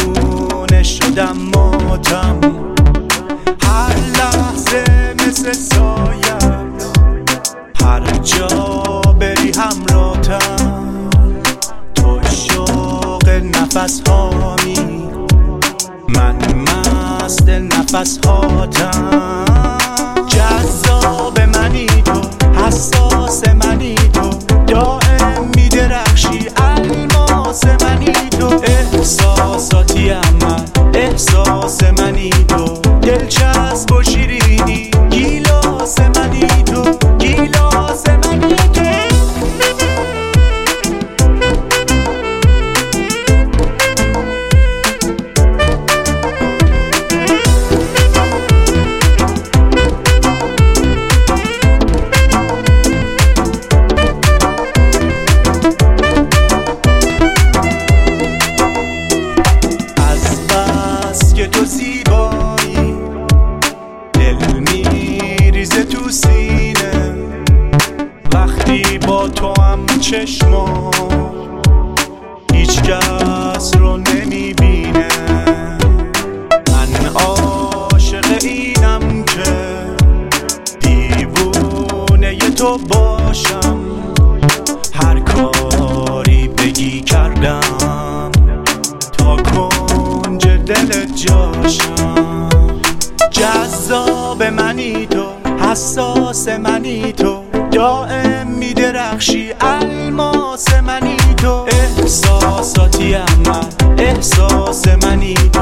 دیوونه شدم ماتم، هر لحظه مثل سایت، هر جا بری همراهتم، تو شوق نفس هامی، من مست نفس هاتم. جذاب منی تو، حساس منی تو، دائم میدرخشی الماس منی تو، احساساتیم من، احساس منی تو، دلچسب و شیرینی، گیلاس منی تو، گیلاس منی تو. تو زیبایی دل میریزه تو سینه، وقتی با تو هم چشما هیچ کس رو نمیبینه. من عاشق اینم که دیوونه تو باشم، هر کاری بگی کردم تا کنج دلت جاشم. جذاب منی تو، حساس منی تو، دائم میدرخشی الماس منی تو، احساساتیم من، احساس منی